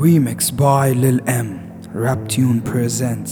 Remix by Lil M. Raptune presents.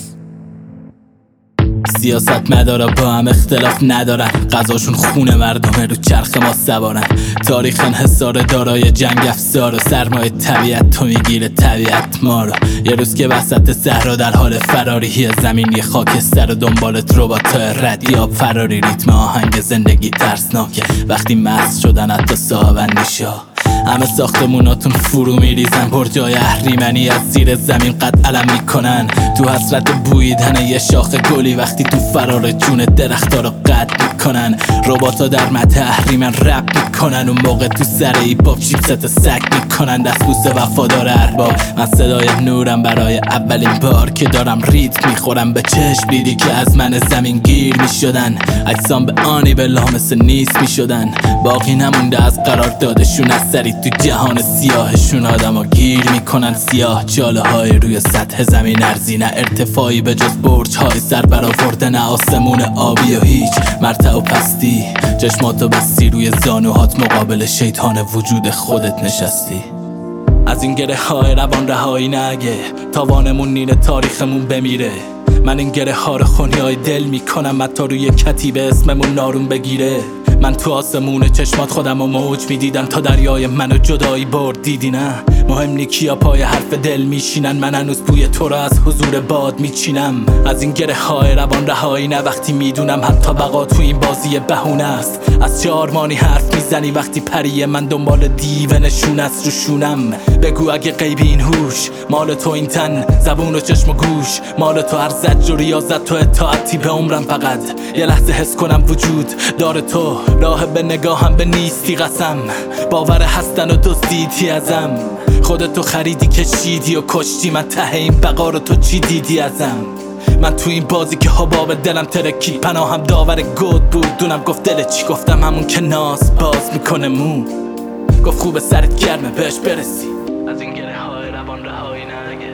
سیاست مدارا با هم اختلاف ندارن، غذاشون خون مردمه، رو چرخ ما سوارن. تاریخ انحصار دارای جنگ افزار و سرمایه طبیعت تو میگیره طبیعت ما رو. یه روز که وسط صحرا در حال فراری، یه زمین یه خاکستر و دنبالت رباتای ردیاب فراری. ریتم آهنگ زندگی ترسناکه وقتی مست شدن حتی صاحب اندیشا. همه ساختموناتون فرو میریزن، برجای اهریمنی از زیر زمین قد علم میکنن. تو حسرت بویدن یه شاخ گلی وقتی تو فرار جون درختا رو قطع میکنن. رباتا در مته اهریمن رپ میکنن، اون موقع تو سر ایباب چیپست سگ میکنن. دستبوس وفادار ارباب، من صدای نورم برای اولین بار که دارم ریتم میخورم به چشم. دیدی که از من زمین گیر میشدن، اجسام به آنی به لامس نیست میشدن. باقی نمونده از قرار دادشون از سری تو جهان سیاهشون. آدم ها گیر میکنن سیاه چاله های روی سطح زمین ارزی، نه ارتفاعی به جز برج های سر برآورده، نه آسمون آبی و هیچ مرتع و پستی. چشماتو بستی روی زانوهات مقابل شیطان وجود خودت نشستی. از این گره های روان رهایی نگه، تاوانمون نینه تاریخمون بمیره. من این گره ها رو خونیای دل میکنم حتی روی کتیبه اسممون نارون بگیره. من تو آسمون چشمات خودم و موج میدیدم تا دریای منو جدایی برد. دیدی نه مهم نی کیا پای حرف دل میشینن، من هنوز بوی تو را از حضور باد میچینم. از این گره های روان رهایی نه وقتی میدونم حتی بقا تو این بازی بهونه است. از چه آرمانی حرف میزنی وقتی پری من دنبال دیو نشون است رو شونم. بگو اگه غیبی این هوش مال تو، این تن زبون و چشم و گوش مال تو، هر زجر و ریاضت تو اطاعتی به عمرم. فقط یه لحظه حس کنم وجود داره تو، راه به نگاهم به نیستی قسم. باور هستن و دزدیدی ازم، خودتو خریدی کشیدی و کشتی. من ته این بقا رو تو چی دیدی ازم؟ من تو این بازی که حباب دلم ترکی، پناهم داور گود بود. دونم گفت دل چی، گفتم همون که ناز باز میکنه مو. گفت خوب سرت گرمه بهش برسی. از این گره های روان رهایی نگه.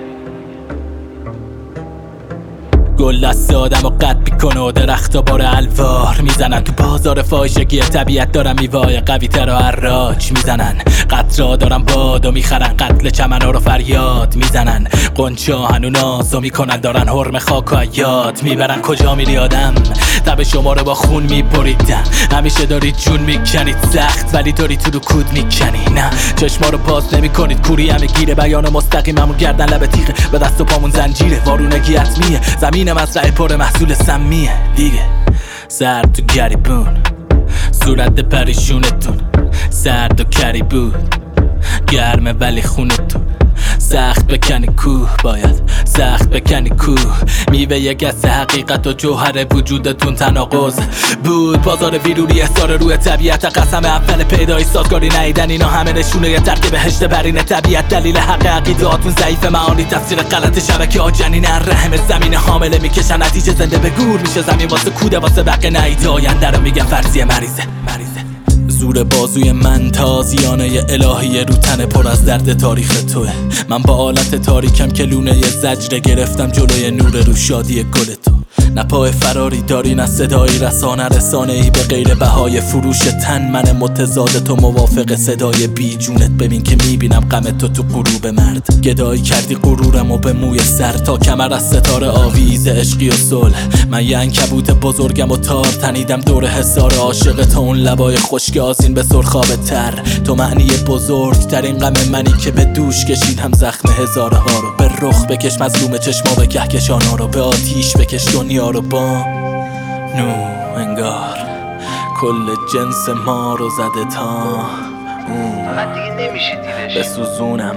گل دست آدم و قد میکنه و درخت بار الوار میزنن. تو بازار فاحشگی طبیعت دارم میوای قوی تر و حراج میزنن. قطرا دارم باد و میخرن، قتل چمنا رو فریاد میزنن. قنچا هنو نازو میکنن، دارن حرم خاک و یاد میبرن. کجا میری آدم؟ تب شما رو با خون میبریدن. همیشه داری جون میکنید سخت ولی داری تو رو کود میکنی. نه چشما رو باز نمیکنید، کوری همه گیره. بیان مستقیممون گردن لب تیغه، به دست و پامون زنجیره. وارونگی حتمیه، زمین مزرعه پر محصول سمیه دیگه. سرد تو گریبون، صورت پریشونتون سرد و کری بود. گرمه ولی خونتون سخت بکنی کوه، باید سخت بکنی کوه. میوه یک گست حقیقت و جوهر وجودتون تناقض بود. بازار ویروری احضار روی طبیعت، قسم اول پیدایی سازگاری نیدن. اینا همه نشونه یه ترک بهشت برین طبیعت. دلیل حق عقیداتون ضعیف، معانی تفسیر غلط. شبکه ها جنین رحم زمین حامله میکشن، نتیجه زنده به گور میشه زمین. واسه کوده واسه بقیه نهید آینده رو میگن فرضیه مریضه. زور بازوی من تازیانه الهی رو تن پر از درد تاریخ توه. من با آلت تاریکم که لونه زجر گرفتم جلوی نور رو شادی گل تو. نه پای فراری داری نه صدایی رسانه‌ای به غیر بهای فروش تن. من متضاد تو موافق صدای بی جونت. ببین که میبینم غم تو غروب مرد. گدایی کردی غرورم و به موی سر تا کمر از ستاره آویز عشقی و صلح. من یه عنکبوت بزرگم و تار تنیدم دور حصار عاشق تو. اون لبای خشک آذین به سرخاب تر، تو معنی بزرگترین غم منی که به دوش کشیدم زخم هزاره ها رو. به رخ بکش مظلوم چشما به کهکشانا رو، به آتیش بکش دنیا رو با نو. انگار کل جنس ما رو زده تا فقط دیگه نمیشه دیدش. بسوزون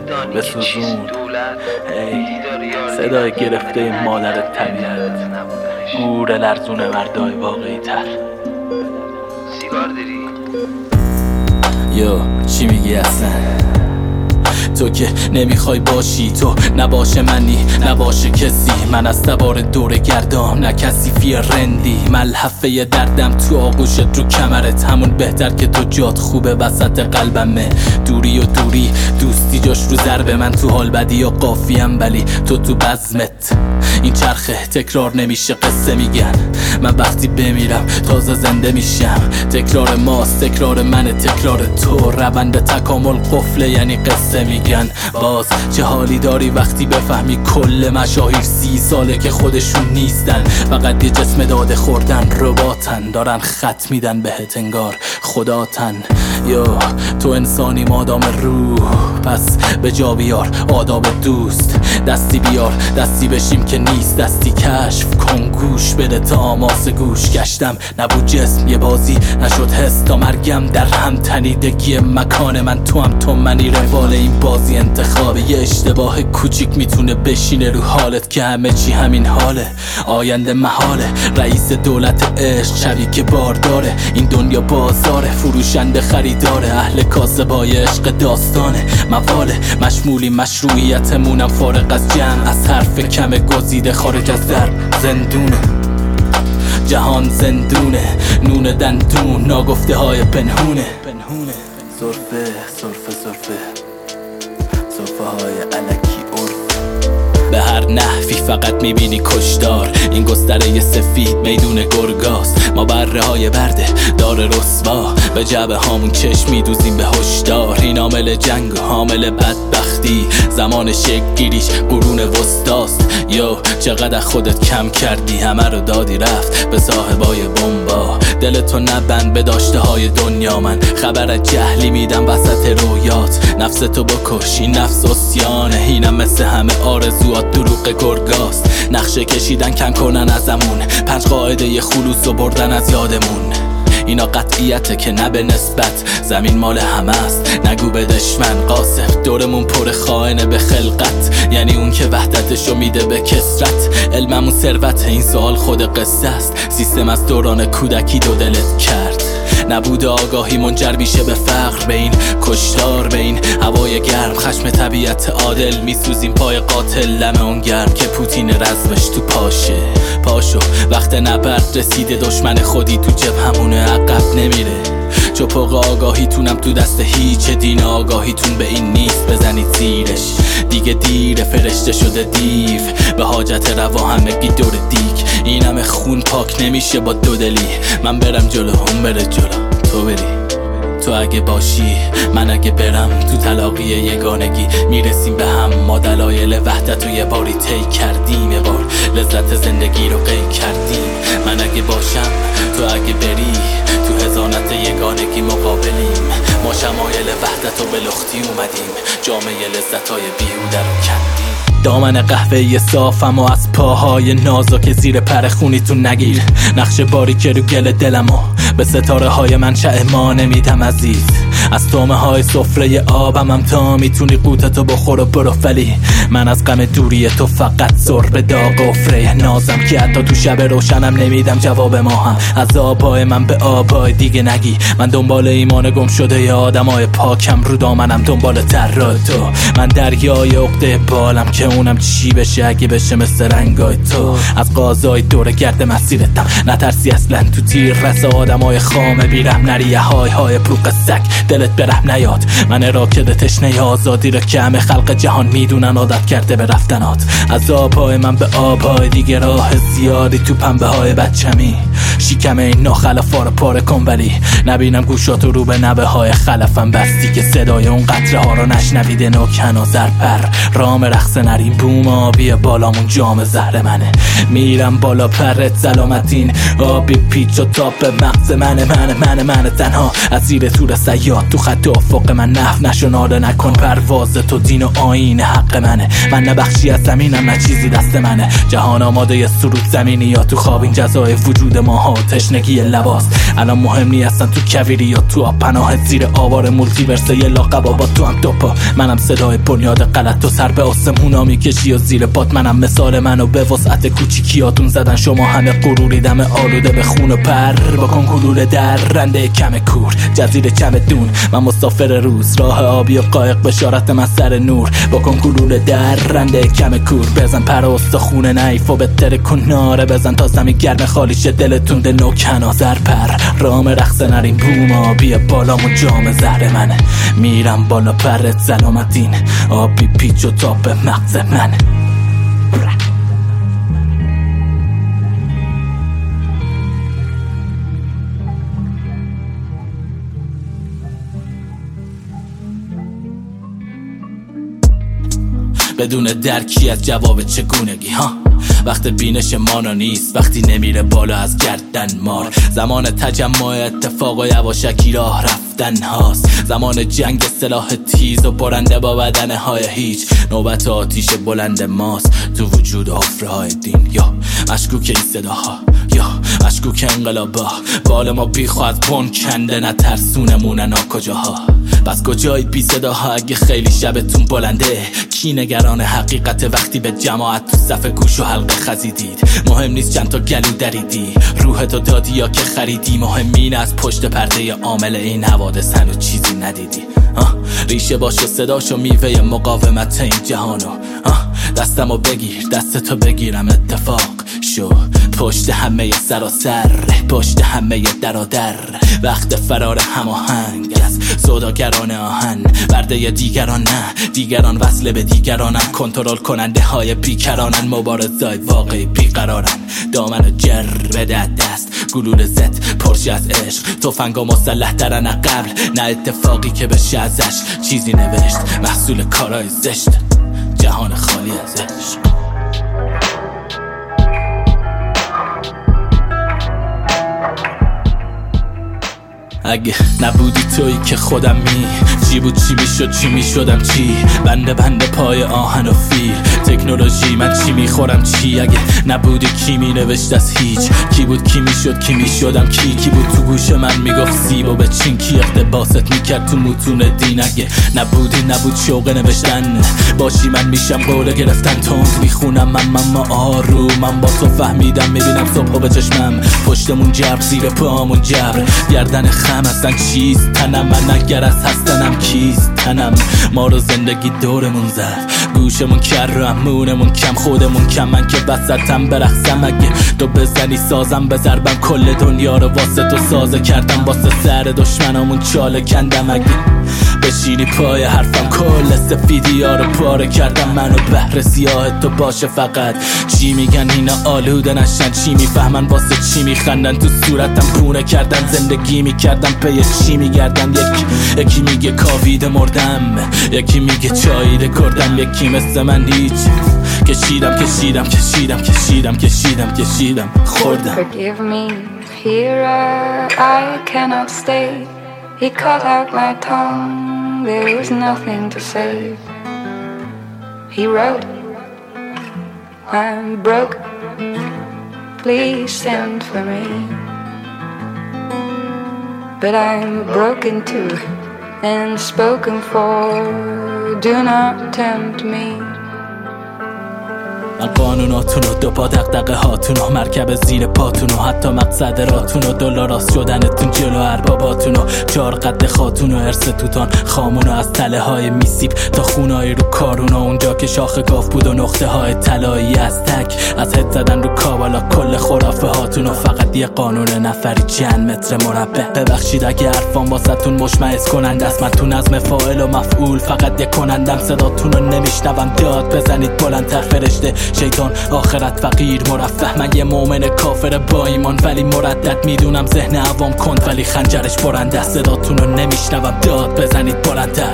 صدای گرفته مادر طبیعت، گور لرزونه مردای واقعی تر. سیگار داری؟ یو چی میگی اصلا؟ تو که نمیخوای باشی، تو نباشه منی نباشه کسی. من از سوار دور گردام نه کسی فی رندی. ملحفه دردم تو آغوشت رو کمرت، همون بهتر که تو جات خوبه وسط قلبمه. دوری و دوری دوستی جاش رو ضرب من. تو حال بدی یا قافیم ولی تو بزمت. این چرخه تکرار نمیشه قصه میگن. من وقتی بمیرم تازه زنده میشم. تکرار ماست تکرار منه تکرار تو. روند تکامل قفله یعنی قصه میگن. میگن باز چه حالی داری وقتی بفهمی کل مشاهیر 30 ساله که خودشون نیستن، فقط یه جسم داده خوردن، رباتن، دارن خط میدن بهت انگار خداتن. یا تو انسانی مادام روح، پس به جا بیار آداب دوست. دستی بیار دستی بشیم که نیست، دستی کشف کن، گوش بده تا آماس گوش گشتم. نبود جسم یه بازی نشد حس، تا مرگم در هم تنیدگی مکان من، تو هم تو منی، روال این بازی انتخابه. یه اشتباه کوچیک میتونه بشینه رو حالت که همه چی همین حاله، آینده محاله. رئیس دولت عشق شبی که بار داره، این دنیا بازاره، فروشنده خریداره، اهل کاسبای عشق داستانه، مواله مشمولی مشروعیتمونم فارغ از جمع، از حرف کم گزیده خارج از در زندونه. جهان زندونه، نون دندون، ناگفته های پنهونه. سرفه سرفه سرفه سرفه های علکی عرف، به هر نحوی فقط میبینی کشدار. این گستره سفید میدون گرگاست، ما بره های برده دار رسوا، به جبه هامون چشم میدوزیم به هشدار. این عامل جنگ و حامل بدبختی، زمان شکل گیریش قرون وسطاست. یو چقدر خودت کم کردی، همه رو دادی رفت به صاحبای بمبا. دلتو نبند به داشته های دنیا، من خبر جهلی میدم وسط رویات. نفستو بکش، این نفس اسیانه، اینم مثل همه آرزوات دروغ گرگاست. نقشه کشیدن کم کنن ازمون، 5 قاعده خلوص و بردن از یادمون. اینا قطعیته که نه به نسبت، زمین مال همه است نگو به دشمن. قاصف دورمون پر خائنه به خلقت، یعنی اون که وحدتشو میده به کسرت. علممون ثروت، این سوال خود قصه است، سیستم از دوران کودکی دو دلت کرد. نبود آگاهی منجر میشه به فقر، به این کشتار، به این هوای گرم. خشم طبیعت عادل میسوزیم پای قاتل، لمه اون گرم که پوتین رزمش تو پاشه. پاشو وقت نبرد رسیده، دشمن خودی تو جبهمونه عقب نمیره. چپق آگاهیتونم تو دست هیچ، دین آگاهیتون به این نیست بزنید زیرش. دیگه دیر فرشته شده دیو، به حاجت روا همگی دور دیگ. این همه خون پاک نمیشه با دو دلی، من برم جلو اون بره جلو، تو بری. تو اگه باشی من اگه برم، تو تلاقی یگانگی میرسیم به هم. ما دلایل وحدت رو یه باری طی کردیم، یه بار لذت زندگی رو قی کردیم. من اگه باشم تو اگه بری، تو هزانت یگانگی مقابلیم. ما شمایل وحدت رو به لختی اومدیم، جامعه لذتای بیهوده رو کندیم. دامن قهوه‌ای صافم و از پاهای نازک زیر پر خونیتون نگیر. نقش باری که رو گل دلمو به ستاره های منشأ ما نمیدم عزیز. از تومه های سفره آبم هم تا میتونی قوتتو بخور و برو، ولی من از غم دوری تو فقط سر به داغ و فریه نازم، که حتی تو شب روشنم نمیدم جواب ما هم. از آبای من به آبای دیگه نگی، من دنبال ایمان گم شده ی آدمای پاکم، رو دامنم دنبال طرح تو. من دریای عقده بالم که اونم چی بشه اگه بشه مثل رنگای تو. از قازای دور گرد مسیرتم نترسی اصلا، تو تیر رس آدمای خامه بیرم نری، های های پروق سگ دلت برحم نیاد. من راکد تشنه آزادی رو که همه خلق جهان میدونن عادت کرده به رفتنات. از آبای من به آبای دیگه راه زیادی، تو پنبه های بچمی شیکم این ناخلفا رو پاره کن، ولی نبینم گوشاتو رو به نبه های خلفم بستی، که صدای اون قطره ها رو نشنویده. نوکن و زرپر رام رقص نریم، بوم آبی بالامون جام زهر منه. میرم بالا پرت سلامتین، آبی پیچ و تاپ مغز منه تنها از زیر تور سیاد. تو خط افق من نحو نشو، ناله نکن پرواز تو، دین و آیین حق منه. من نه بخشی از زمینم نه چیزی دست منه، جهان آماده ی سرود زمینی یا تو خواب. این جزای وجود ما ها تشنگی لباس، الان مهم نی اصلا تو کویری یا تو آب. پناه زیر آوار مولتیورس یه لاقبا، با تو هم دوپا. منم صدای بنیاد غلط و سر به آسمونا میکشی و زیر پات منم مثال منو به وسعت کوچیکیاتون زدن. شما همه غروری دم آلوده به خون و پر، بکن گلوله در رنده کم کور جزیره چمدون. من مسافر روز، راه آبی و قایق بشارت من سر نور. بکن گلوله در رنده کم کور، بزن پر استخونه نیف و بتر کناره. بزن تا زمین گرم خالی شه دلتون ده نوکن و زرپر. رام رقص نریم بوم آبی بالامون جام زهر منه. میرم بالا پرت سلامتین، آبی پیچ و تاپ مغز منه. بدون درکی از جواب چگونگی ها. وقت بینش مانا نیست وقتی نمیره بالا از گردن مار. زمان تجمع اتفاق و یواشکی راه رفتن هاست. زمان جنگ سلاح تیز و برنده با بدنه های هیچ. نوبت آتیش بلند ماست تو وجود حفره های دین. یا مشکوک این صداها، یا مشکوک انقلابا. بال ما بیخو از بن کنده نترسونمونه ناکجاها. بس کجایی بی صداها اگه خیلی شبتون بلنده؟ کی نگران حقیقت وقتی به جماعت تو صف گوش و حلقه خزیدید؟ مهم نیست چند تا گلو دریدی، روحتو دادی یا که خریدی. مهم اینه از پشت پرده عامل این حوادث هنوز چیزی ندیدی. ریشه باش و صداشو میوه مقاومت این جهانو. دستمو بگیر دستتو بگیرم اتفاق شو. پشت همه سراسر، پشت همه درادر. وقت فرار هماهنگ از سوداگران آهن. برده دیگران نه، دیگران وصل به دیگرانن. کنترل کننده های بیکرانن، مبارزای واقعی بیقرارن. دامن جر بده دست، گلوله زد پرش از عشق. تفنگ و مسلح درن قبل، نه اتفاقی که بشه ازش چیزی نوشت. محصول کارای زشت، جهان خالی از عشق. اگه نبودی تویی که خودم چی بود چی میشد چی میشدم چی. بنده پای آهن و فیل تکنولوژی من چی میخورم چی. اگه نبودی کی مینوشت از هیچ. کی بود کی میشد کی میشدم کی. کی بود تو گوش من میگفت سیب و به چین. کی اقتباست میکرد تو متون دین. اگه نبودی نبود شوق نوشتن. باشی من میشم قوله گرفتن. تند میخونم من آروم. من با تو فهمیدم میبینم صبح به چشمم. پشتمون جبر زیر پامون جبر. گردن خم هستن چیست تنم. من اگر از هستنم کیست تنم. ما رو زندگی دورمون زد. گوشمون کر و امونمون کم. خودمون کم من که بسطم برخصم. اگه تو بزنی سازم بزربم. کل دنیا رو واسه تو سازه کردم. واسه سر دشمنامون چاله کندم. اگه بشینی پای حرفم کل سفیدی ها رو پاره کردم. منو بحر سیاه تو باشه فقط. چی میگن اینا آلوده نشن. چی میفهمن واسه چی میخندن. تو صورتم پونه کردن. زندگی میکردم پی چی میگردن. یکی میگه کاویده مردم. یکی میگه چاییده کردم. یکی مثل من هیچ. کشیدم خوردم. Forgive me, here I cannot stay. He cut out my tongue, there was nothing to say. He wrote, I'm broke, please send for me. But I'm broken too, and spoken for, do not tempt me. من قانوناتونو دو پا دقدقه هاتونو. مرکب زیر پاتونو. حتی مقصد راتونو. دلاراست شدنتون جلو ارباباتونو. 4 قد خاتونو. ارث توتان خامونو. از تله های میسیب تا خونای رو کارونو. اونجا که شاخ گاف بود و نقطه های طلایی از تک. از هد زدن رو کابالا کل خرافه هاتونو. فقط یه قانون نفری چند متر مربع. ببخشید اگه حرفان واسهتون مشمئز کننده است. من تو نظم فاعل و مفعول فقط یه کنندم. صداتونو نمیشنوم داد بزنید بلندتر. فرشته شیطان آخرت فقیر مرفه. من یه مؤمن کافر با ایمان ولی مردد. میدونم ذهن عوام کند ولی خنجرش برنده. صداتونو نمیشنوم داد بزنید بلندتر.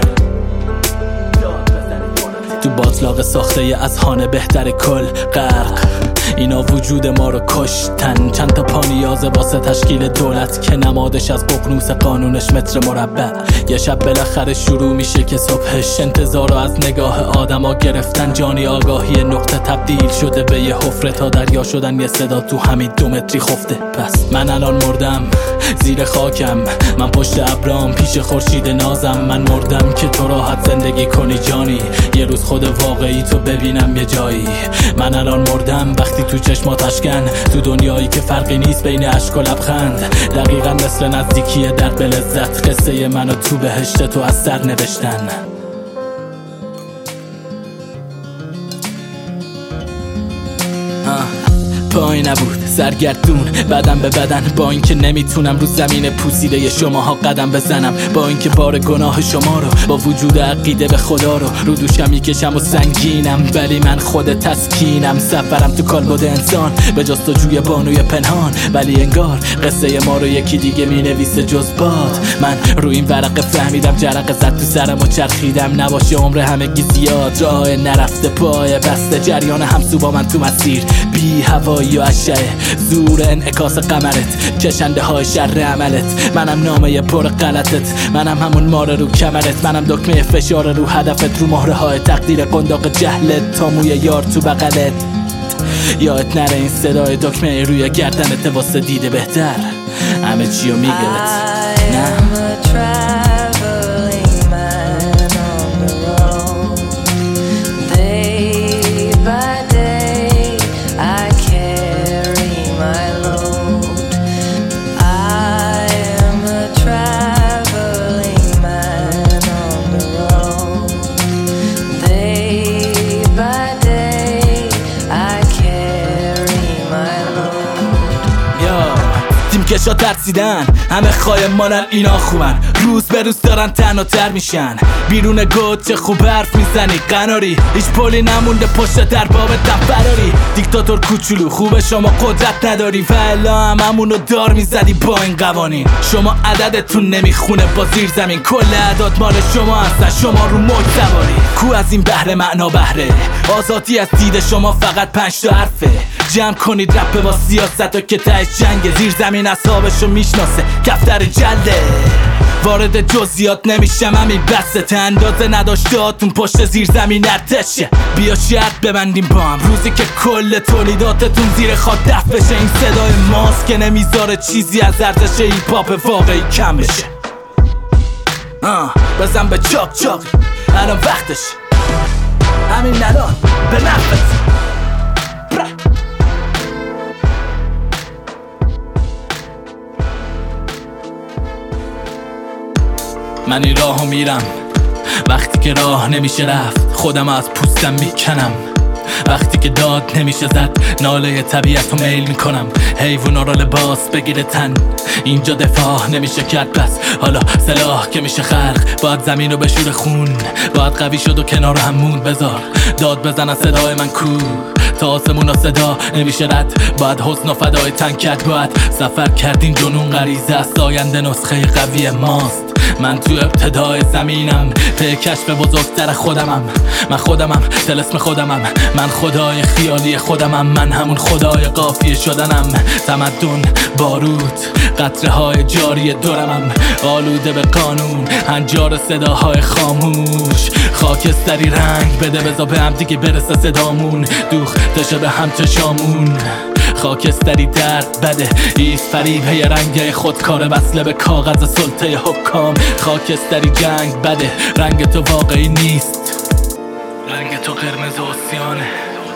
تو باطلاق ساخته از خانه بهتر کل غرق. اینا وجود ما رو کشتن. چند تا پا نیازه واسه تشکیل دولت که نمادش از ققنوس قانونش متر مربع. یه شب بالاخره شروع میشه که صبحش. انتظار رو از نگاه آدما گرفتن. جانی آگاهی نقطه تبدیل شده به یه حفره تا دریا شدن. یه صدا تو همین 2 متری خفته. پس من الان مردم زیر خاکم. من پشت ابرام پیش خورشید نازم. من مردم که تو راحت زندگی کنی جانی. یه روز خود واقعی تو ببینم یه جایی. من الان مردم وقتی تو چشمات اشکن. تو دنیایی که فرقی نیست بین اشک و لبخند. دقیقا مثل نزدیکی در به لذت. قصه منو تو بهشت تو از سر نوشتن. پای نبود سرگردون بدن به بدن، با اینکه نمیتونم رو زمین پوسیده شماها قدم بزنم، با اینکه بار گناه شما رو با وجود عقیده به خدا رو دوشم میکشم و سنگینم، ولی من خود تسکینم. سفرم تو کالبد انسان به جستجوی بانوی پنهان، ولی انگار قصه ما رو یکی دیگه مینویسه جز باد. من رو این ورقه فهمیدم جرقه زد تو سرم و چرخیدم، نباشه عمر همگی زیاد، راه نرفته پای بسته، جریان همسو با من تو مسیر، بی هوایی و اشعه، زور انعکاس قمرت، کشنده های شر عملت. منم نامه پر غلطت، منم همون ماره رو کمرت، منم دکمه فشار رو هدفت، رو مهره های تقدیر قنداق جهلت، تا موی یار تو بغلت. یادت نره این صدای دکمه روی گردنت واسه دیده بهتر همه چیو میگرد. نه کشا ترسیدن همه خایمانن، اینا خوبن، روز به روز دارن تنها تر میشن. بیرون گوت چه خوب حرف میزنی قناری، هیچ پلی نمونده پشت در بابتم فراری. دیکتاتور کوچولو خوبه شما قدرت نداری، و الا هممونو دار میزدی با این قوانین. شما عددتون نمیخونه با زیر زمین، کل اعداد مال شما هستن، شما رو موج سواری. کو از این بهره معنا بهره، آزادی از دید شما فقط 5 تا حرفه. جمع کنید رپ با سیاست و که تهش جنگه، زیر زمین اصحابشو میشناسه کفتر جلده. وارد جزئیات نمیشم همین بسته، اندازه نداشتهاتون پشت زیر زمین ارتشه. بیا شرط ببندیم با هم روزی که کل تولیداتتون زیر خاک دفن بشه. این صدای ماست که نمیذاره چیزی از ارزش هیپ هاپ واقعی کم بشه. بزن به چاق چاقی الان وقتش، همین الان به نفت. من این راهو میرم وقتی که راه نمیشه رفت، خودم از پوستم میکنم وقتی که داد نمیشه زد، ناله طبیعتو میل میکنم. حیوونا رو لباس بگیره تن، اینجا دفاع نمیشه کرد، پس حالا سلاح که میشه خلق. باید زمین رو بشور خون، باید قوی شد و کنار هم موند. بذار داد بزن از صدای من کو، تا آسمون و صدا نمیشه رد. باید حسن و فدای تن کرد، باید سفر کردین جنون غریزه است، آینده نسخه قوی ماست. من تو ابتدای زمینم، پی کشف بزرگتر خودمم. من خودمم، طلسم خودمم، من خدای خیالی خودمم، من همون خدای قافیه شدنم. تمدن، بارود، قطره های جاری دورمم، آلوده به قانون، هنجار صداهای خاموش. خاکستری رنگ بده بذار به هم دیگه برسه صدامون، دوخته به هم چشامون. خاکستری درد بده، ایست فریب یه رنگ خودکار وصله به کاغذ سلطه حکام. خاکستری جنگ بده، رنگ تو واقعی نیست، رنگ تو قرمز آسیانه.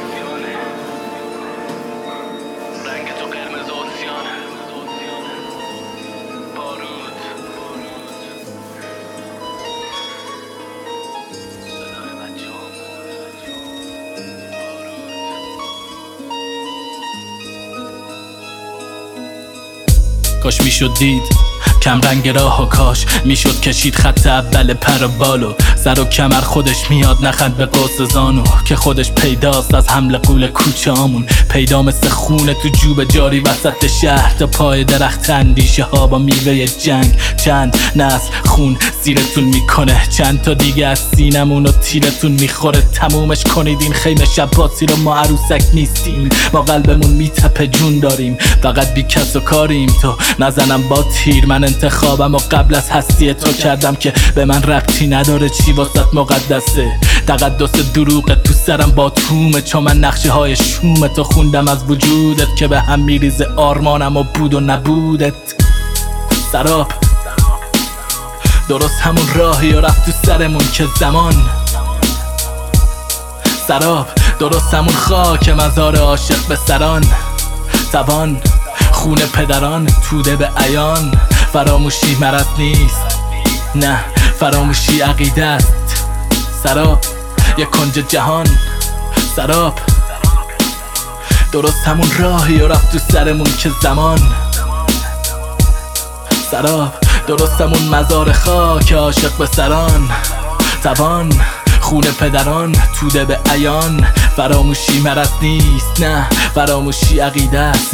کاش میشد دید کم رنگ راه و کاش میشد کشید خط اول پر و بالو. سر و کمر خودش میاد نخند به قوس زانو، که خودش پیداست از حمل قول کوچه آمون. پیدا مثل خونه تو جوب جاری وسط شهر، تا پای درخت اندیشه ها با میوه جنگ. چند نسل خون زیرتون میکنه، چند تا دیگه از سینمون و تیرتون میخوره. تمومش کنید این خیمه شباسی رو، ما عروسک نیستیم، ما قلبمون میتپه جون داریم، فقط بی کس و کاریم. تو نزنم با تیر، من انتخابم و قبل از هستی تو کردم که به من ربطی نداره چی واسط مقدسه. تقدس دروغ تو سرم با تومه، چون من نقشه های شوم تو خوندم از وجودت، که به هم میریزه آرمانم و بود و نبودت. سراب درست همون راهی و رفت تو سرمون که زمان. سراب درست همون خاک مزار عاشق به سران. توان خون پدران توده به عیان. فراموشی مرض نیست، نه فراموشی عقیده است. سراب یک کنج جهان، سراب درست همون راهی و رفت تو سرمون که زمان سراب، درست همون مزار خاک عاشق به سران توان خون پدران توده به عیان. فراموشی مرض نیست، نه فراموشی عقیده است.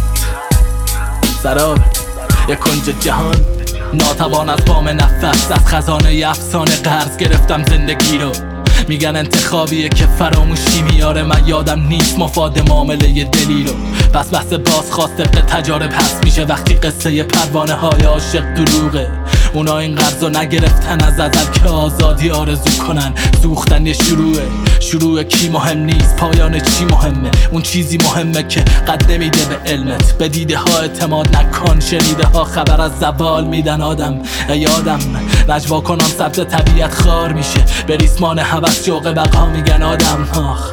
سراب یک کنج جهان، ناتوان از بام نفس، از خزانه افسانه قرض گرفتم زندگی رو. میگن انتخابیه که فراموشی میاره، من یادم نیست مفاد معامله دلی رو. پس بحث بازخواست به تجارب هست میشه وقتی قصه پروانه های عاشق دروغه. اونا این قرضو نگرفتن از ازل که آزادی آرزو کنن. سوختن یه شروع کی مهم نیست، پایان چی مهمه. اون چیزی مهمه که قد نمیده به علمت. به دیده ها اعتماد نکن، شنیده ها خبر از زوال میدن آدم. ای آدم نجوا کنم سبز طبیعت خار میشه، به ریسمان هوس جوق بقا میگن آدم.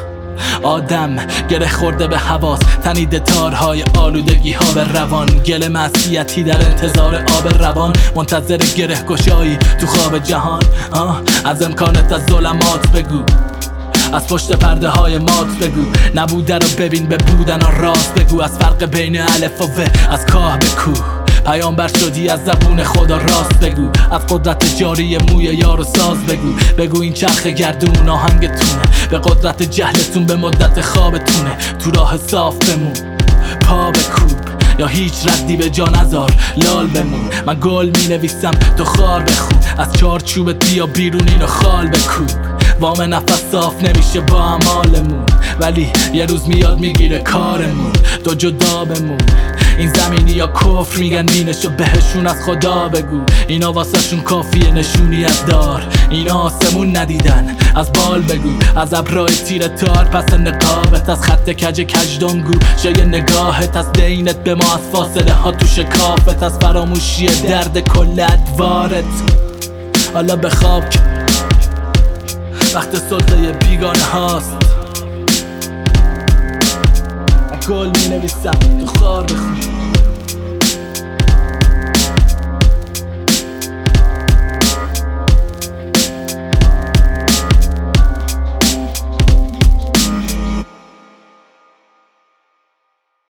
آدم گره خورده به حواس، تنیده تارهای آلودگی ها به روان. گل معصیتی در انتظار آب روان، منتظر گره گشایی تو خواب جهان. از امکانت از ظلمات بگو، از پشت پرده های مات بگو. نبوده رو ببین به بودن و راست بگو. از فرق بین الف و و، از کاه به کوه. پیامبر شدی از زبون خدا راست بگو. از قدرت جاری موی یار و ساز بگو. بگو این چرخ گردون آهنگتونه، به قدرت جهلتون به مدت خوابتونه. تو راه صاف بمون، پا بکوب، یا هیچ ردی به جا نذار، لال بمون. من گل می نویسم تو خار بخون، از چارچوبت بیا بیرون اینو خال بکوب. وام نفس صاف نمیشه با اعمالمون، ولی یه روز میاد میگیره کارمون. تو جدا بمون، این زمینی یا کفر میگن دینشو بهشون از خدا بگو. اینا واسه شون کافیه نشونی از دار، اینا آسمون ندیدن از بال بگو. از ابرای تیر تار پس نقابت، از خط کج کجدمگو جای نگاهت. از دینت به ما، از فاصله ها تو شکافت، از فراموشی درد کل ادوارت. حالا بخواب که وقت سلطه بیگانه هاست. گل می نویسم تو خار بخون.